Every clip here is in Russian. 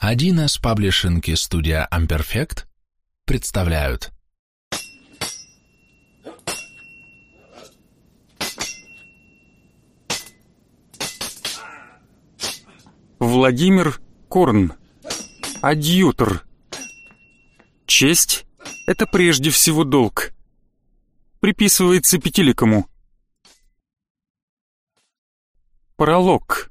1С паблишинг и студия Amperfect представляют. Владимир Корн. Адъютор. Честь — это прежде всего долг. Приписывается Петеликому. Пролог.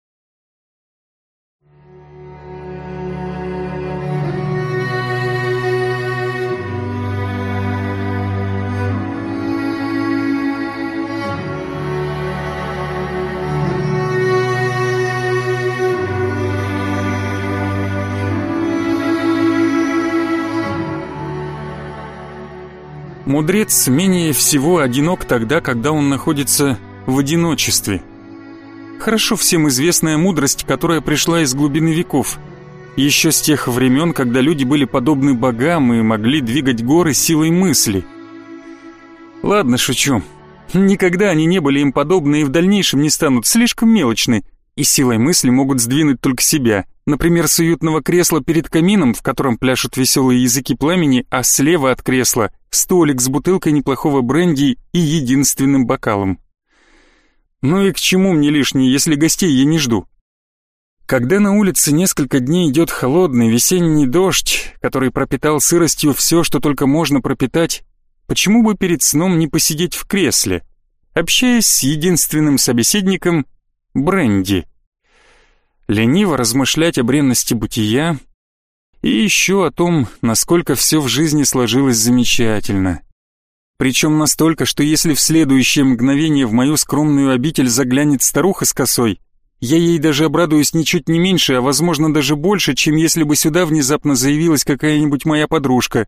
Мудрец менее всего одинок тогда, когда он находится в одиночестве. Хорошо всем известная мудрость, которая пришла из глубины веков, еще с тех времен, когда люди были подобны богам и могли двигать горы силой мысли. Ладно, шучу. Никогда они не были им подобны и в дальнейшем не станут, слишком мелочны, и силой мысли могут сдвинуть только себя. Например, с уютного кресла перед камином, в котором пляшут веселые языки пламени, а слева от кресла столик с бутылкой неплохого бренди и единственным бокалом. Ну и к чему мне лишнее, если гостей я не жду? Когда на улице несколько дней идет холодный весенний дождь, который пропитал сыростью все, что только можно пропитать, почему бы перед сном не посидеть в кресле, общаясь с единственным собеседником бренди? Лениво размышлять о бренности бытия и еще о том, насколько все в жизни сложилось замечательно. Причем настолько, что если в следующее мгновение в мою скромную обитель заглянет старуха с косой, я ей даже обрадуюсь ничуть не меньше, а возможно даже больше, чем если бы сюда внезапно заявилась какая-нибудь моя подружка.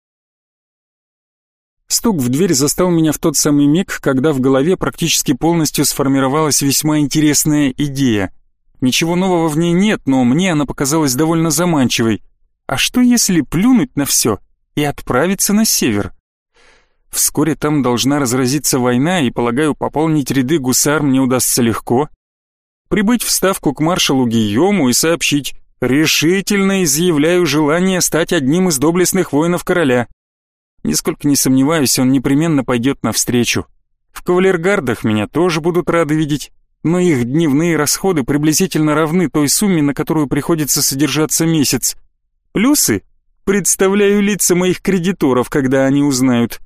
Стук в дверь застал меня в тот самый миг, когда в голове практически полностью сформировалась весьма интересная идея. Ничего нового в ней нет, но мне она показалась довольно заманчивой. А что если плюнуть на все и отправиться на север? Вскоре там должна разразиться война, и, полагаю, пополнить ряды гусар мне удастся легко. Прибыть в ставку к маршалу Гийому и сообщить: решительно изъявляю желание стать одним из доблестных воинов короля. Нисколько не сомневаюсь, он непременно пойдет навстречу. В кавалергардах меня тоже будут рады видеть, но их дневные расходы приблизительно равны той сумме, на которую приходится содержаться месяц. Плюсы? Представляю лица моих кредиторов, когда они узнают.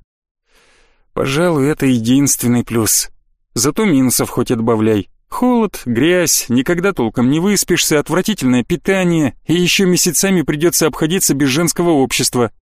Пожалуй, это единственный плюс. Зато минусов хоть отбавляй. Холод, грязь, никогда толком не выспишься, отвратительное питание, и еще месяцами придется обходиться без женского общества.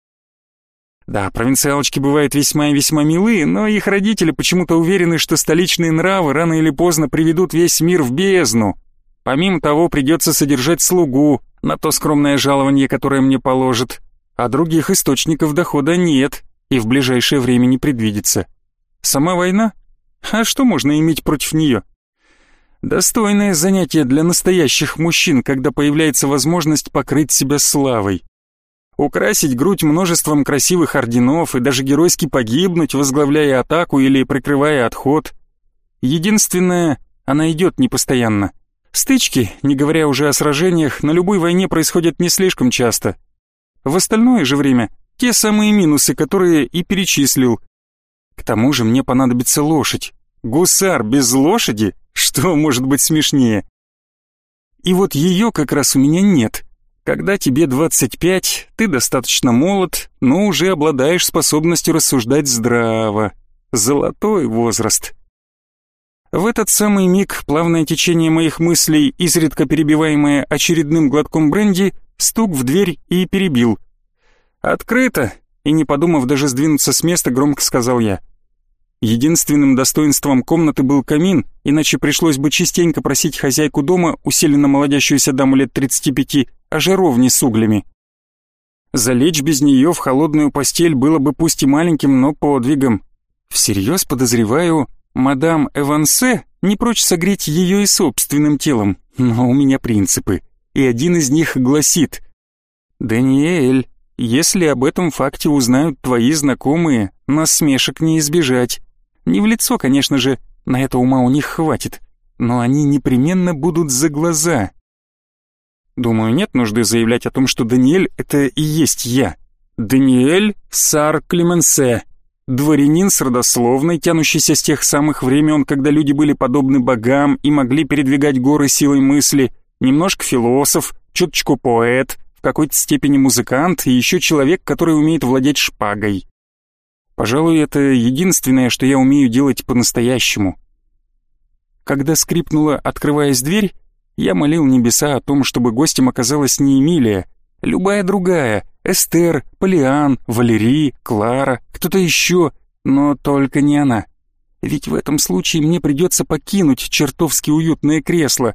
Да, провинциалочки бывают весьма и весьма милы, но их родители почему-то уверены, что столичные нравы рано или поздно приведут весь мир в бездну. Помимо того, придется содержать слугу на то скромное жалование, которое мне положат, а других источников дохода нет и в ближайшее время не предвидится. Сама война? А что можно иметь против нее? Достойное занятие для настоящих мужчин, когда появляется возможность покрыть себя славой. Украсить грудь множеством красивых орденов и даже геройски погибнуть, возглавляя атаку или прикрывая отход. Единственное, она идет непостоянно. Стычки, не говоря уже о сражениях, на любой войне происходят не слишком часто. В остальное же время те самые минусы, которые и перечислил. К тому же мне понадобится лошадь. Гусар без лошади? Что может быть смешнее? И вот ее как раз у меня нет. Когда тебе 25, ты достаточно молод, но уже обладаешь способностью рассуждать здраво. Золотой возраст. В этот самый миг плавное течение моих мыслей, изредка перебиваемое очередным глотком бренди, стук в дверь и перебил. «Открыто!» И не подумав даже сдвинуться с места, громко сказал я. Единственным достоинством комнаты был камин, иначе пришлось бы частенько просить хозяйку дома, усиленно молодящуюся даму лет 35, о жаровне с углями. Залечь без нее в холодную постель было бы пусть и маленьким, но подвигом. Всерьез подозреваю, мадам Эвансе не прочь согреть ее и собственным телом, но у меня принципы, и один из них гласит: «Даниэль, если об этом факте узнают твои знакомые, насмешек не избежать. Не в лицо, конечно же, на это ума у них хватит, но они непременно будут за глаза». Думаю, нет нужды заявлять о том, что Даниэль — это и есть я. Даниэль Сар Клеменсе, дворянин с родословной, тянущийся с тех самых времен, когда люди были подобны богам и могли передвигать горы силой мысли, немножко философ, чуточку поэт, в какой-то степени музыкант и еще человек, который умеет владеть шпагой. Пожалуй, это единственное, что я умею делать по-настоящему. Когда скрипнула, открываясь дверь, я молил небеса о том, чтобы гостем оказалась не Эмилия, любая другая, Эстер, Полиан, Валерий, Клара, кто-то еще, но только не она. Ведь в этом случае мне придется покинуть чертовски уютное кресло.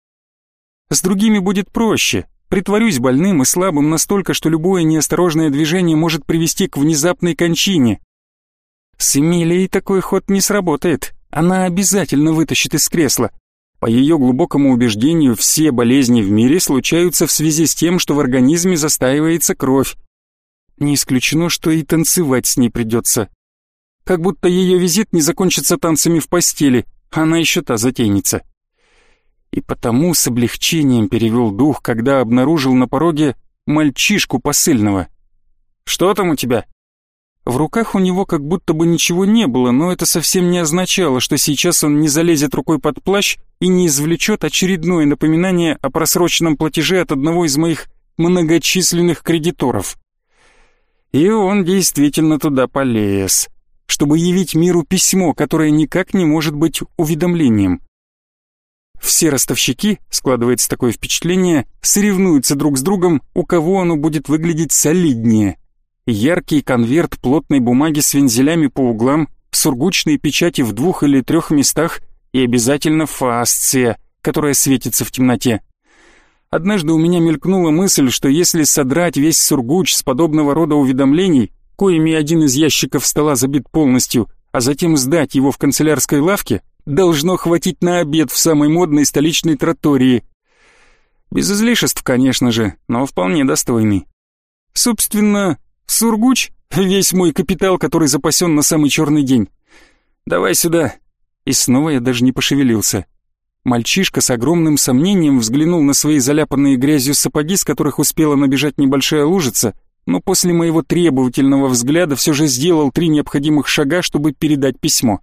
С другими будет проще. Притворюсь больным и слабым настолько, что любое неосторожное движение может привести к внезапной кончине. С Эмилией такой ход не сработает. Она обязательно вытащит из кресла. По ее глубокому убеждению, все болезни в мире случаются в связи с тем, что в организме застаивается кровь. Не исключено, что и танцевать с ней придется. Как будто ее визит не закончится танцами в постели, она еще та затейница. И потому с облегчением перевел дух, когда обнаружил на пороге мальчишку посыльного. «Что там у тебя?» В руках у него как будто бы ничего не было, но это совсем не означало, что сейчас он не залезет рукой под плащ и не извлечет очередное напоминание о просроченном платеже от одного из моих многочисленных кредиторов. И он действительно туда полез, чтобы явить миру письмо, которое никак не может быть уведомлением. Все ростовщики, складывается такое впечатление, соревнуются друг с другом, у кого оно будет выглядеть солиднее. Яркий конверт плотной бумаги с вензелями по углам, сургучные печати в 2 или 3 местах и обязательно фасция, которая светится в темноте. Однажды у меня мелькнула мысль, что если содрать весь сургуч с подобного рода уведомлений, коими один из ящиков стола забит полностью, а затем сдать его в канцелярской лавке, должно хватить на обед в самой модной столичной траттории. Без излишеств, конечно же, но вполне достойный. Собственно, сургуч — весь мой капитал, который запасен на самый черный день. Давай сюда. И снова я даже не пошевелился. Мальчишка с огромным сомнением взглянул на свои заляпанные грязью сапоги, с которых успела набежать небольшая лужица, но после моего требовательного взгляда все же сделал 3 необходимых шага, чтобы передать письмо.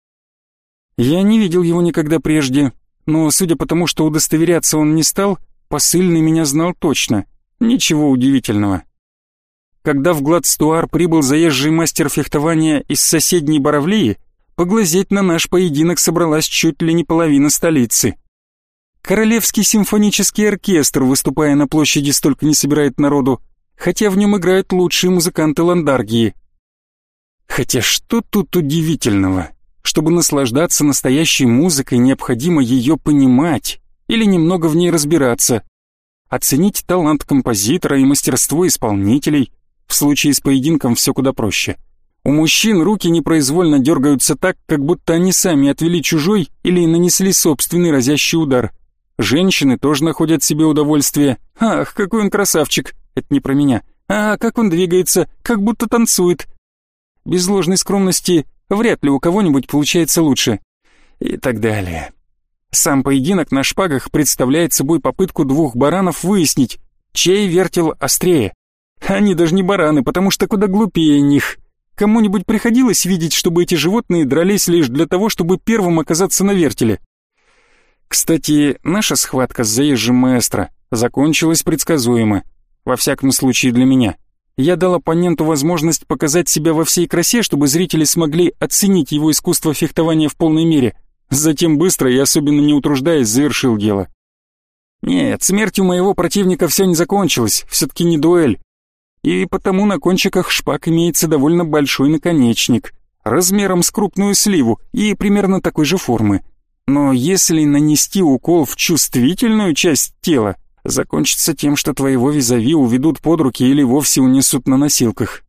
Я не видел его никогда прежде, но, судя по тому, что удостоверяться он не стал, посыльный меня знал точно. Ничего удивительного. Когда в Гладстуар прибыл заезжий мастер фехтования из соседней Боровлии, поглазеть на наш поединок собралась чуть ли не половина столицы. Королевский симфонический оркестр, выступая на площади, столько не собирает народу, хотя в нем играют лучшие музыканты Ландаргии. Хотя что тут удивительного? Чтобы наслаждаться настоящей музыкой, необходимо ее понимать или немного в ней разбираться, оценить талант композитора и мастерство исполнителей. В случае с поединком все куда проще. У мужчин руки непроизвольно дергаются так, как будто они сами отвели чужой или нанесли собственный разящий удар. Женщины тоже находят себе удовольствие. Ах, какой он красавчик! Это не про меня. А как он двигается, как будто танцует. Без ложной скромности, вряд ли у кого-нибудь получается лучше. И так далее. Сам поединок на шпагах представляет собой попытку 2 баранов выяснить, чей вертел острее. Они даже не бараны, потому что куда глупее них. Кому-нибудь приходилось видеть, чтобы эти животные дрались лишь для того, чтобы первым оказаться на вертеле? Кстати, наша схватка с заезжим маэстро закончилась предсказуемо. Во всяком случае для меня. Я дал оппоненту возможность показать себя во всей красе, чтобы зрители смогли оценить его искусство фехтования в полной мере. Затем быстро и особенно не утруждаясь завершил дело. Нет, смертью моего противника все не закончилось, все-таки не дуэль. И потому на кончиках шпаг имеется довольно большой наконечник, размером с крупную сливу и примерно такой же формы. Но если нанести укол в чувствительную часть тела, закончится тем, что твоего визави уведут под руки или вовсе унесут на носилках.